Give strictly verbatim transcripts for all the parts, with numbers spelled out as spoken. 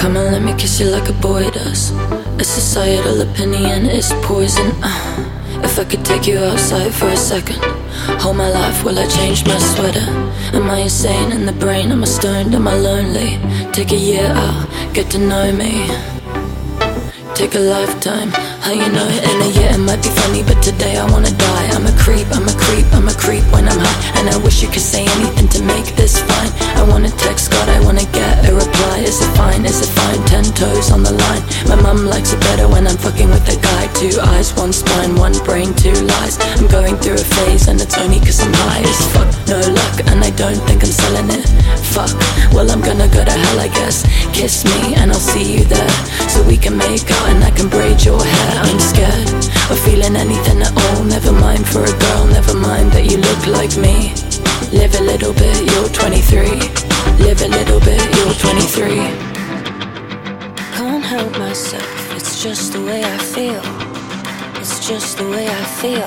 Come and let me kiss you like a boy does. A societal opinion is poison. uh, If I could take you outside for a second, hold my life while I change my sweater. Am I insane in the brain? Am I stoned? Am I lonely? Take a year out, get to know me. Take a lifetime, how you know it in a year it might be funny, but today I wanna die. I'm a creep, I'm a creep, I'm a creep when I'm high. And I wish you could say anything to make this fine. I wanna text God, I wanna get a reply. Is it fine, is it fine, ten toes on the line. My mum likes it better when I'm fucking with a guy. Two eyes, one spine, one brain, two lies. I'm going through a phase and it's only cause I'm high as fuck. No luck and I don't think I'm selling it. Fuck, well I'm gonna go to hell I guess. Kiss me and I'll see you there, so we can make out and I can braid your hair. I'm scared of feeling anything at all. Never mind for a girl, never mind that you look like me. Live a little bit, you're twenty-three. Live a little bit, you're twenty-three. Can't help myself, it's just the way I feel. It's just the way I feel.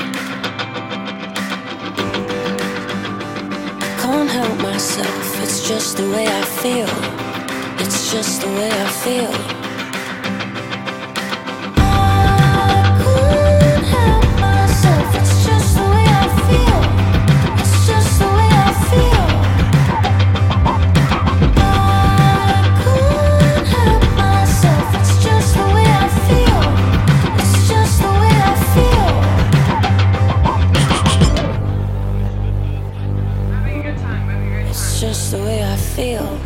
Can't help myself, it's just the way I feel. It's just the way I feel. It's just the way I feel.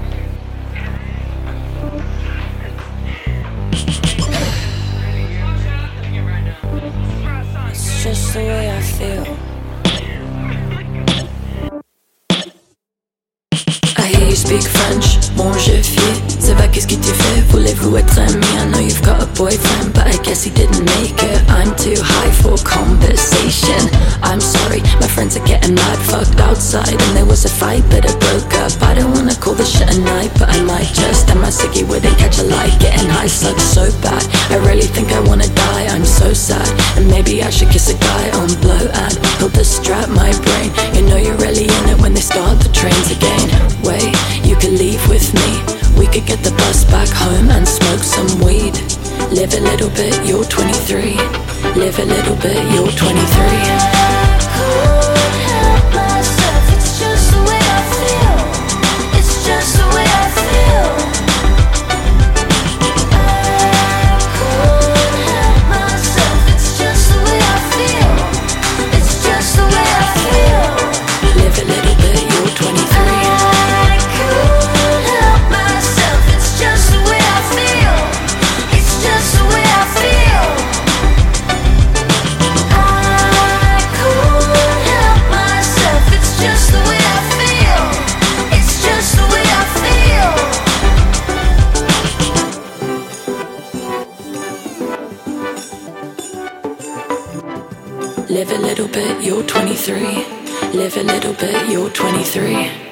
It's just the way I feel. I hear you speak French, bon je fie. Ça va, qu'est-ce qui te fait? Voulez-vous être ami? I know you've got a boyfriend, but I guess he didn't make it. I'm too high for conversation. I'm sorry, my friends are getting mad, fucked outside, and there was a fight, but it broke up. I don't wanna call this shit a night, but I might just. And my sickie wouldn't catch a light. Getting high sucks so bad, I really think I wanna die. I'm so sad, and maybe I should kiss a guy on blow, and he'll distract my brain. You know you're really in it when they start the trains again. Wait, you could leave with me. We could get the bus back home and smoke some weed. Live a little bit, you're twenty-three. Live a little bit, you're twenty-three. Live a little bit, you're twenty-three. Live a little bit, you're twenty-three.